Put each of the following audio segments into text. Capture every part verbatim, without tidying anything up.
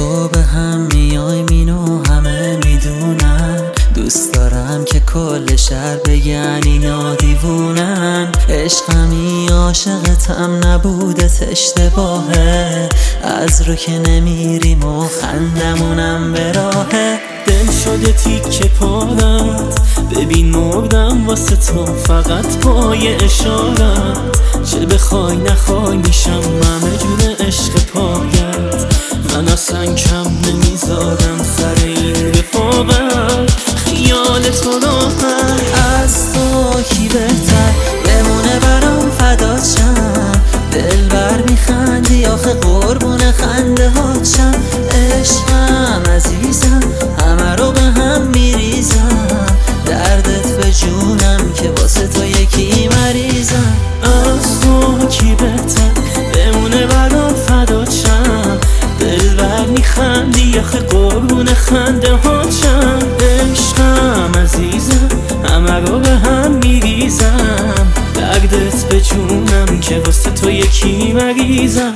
تو به هم میای اینو همه میدونن. دوست دارم که کل شهر بگن اینا دیوونن. عشقمی عاشقتم نبودت اشتباهه. از رو که نمیریم و خندمونم به راهه. دل شده تیکه پارت، ببین مردم واسه تو فقط با یه اشارت. چه بخوای نخوای میشم همه جور عشق پایت. من اصلا کم نمیذارم سر این رفاقت. خیال تو راحت از تو کی بهتر بمونه برام فدات شم. دل بر میخندی آخه قربون خنده هات شم. عشقم عزیزم همه رو به هم میریزم. دردت به جونم که واسه تو یکی مریضم. از تو کی بهتر بمونه برام فدات شم. دل بر میخندی آخه قربون خنده هات شم. عشقم عزیزم همه رو به هم میریزم. دردت به جونم که واسه تو یکی مریضم.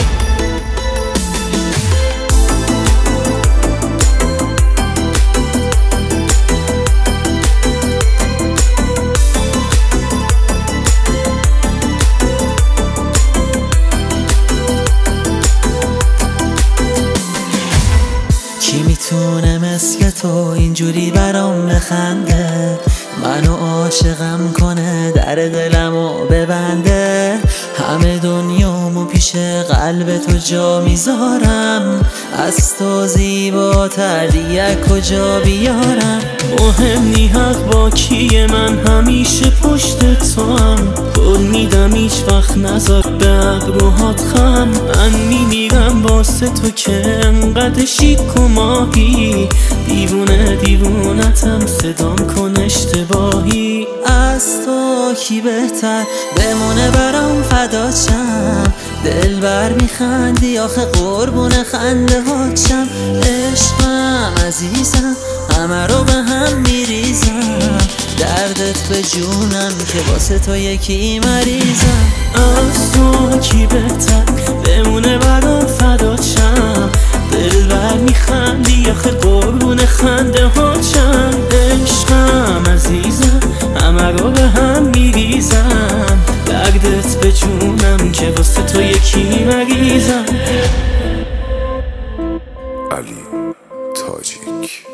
کی میتونه مثل تو اینجوری برام بخنده؟ منو عاشقم کنه در دلمو ببنده. همه دنیامو پیش قلب تو جا میذارم. از تو زیباتر دیگه کجا بیارم؟ مهم نی حق با کیه، من همیشه پشت تو هم. قول میدم هیچ وقت نذار به ابروهات خم. من میمیرم واسه تو که انقدر شیک و ماهی. دیوونه دیوونتم صدام کن اشتباهی. از تو کی بهتر بمونه برام فدات شم. دل بر میخندی آخه قربون خنده هات شم. عشقم عزیزم همه رو به هم میریزم. دردت به جونم که واسه تو یکی مریضم. از تو کی بهتر بمونه برام فدات شم. دل بر میخندی آخه قربون خنده هات شم. عشقم عزیزم همه رو به هم میریزم. دردت به جونم که واسه تو یکی مریضم. علی تاجیک.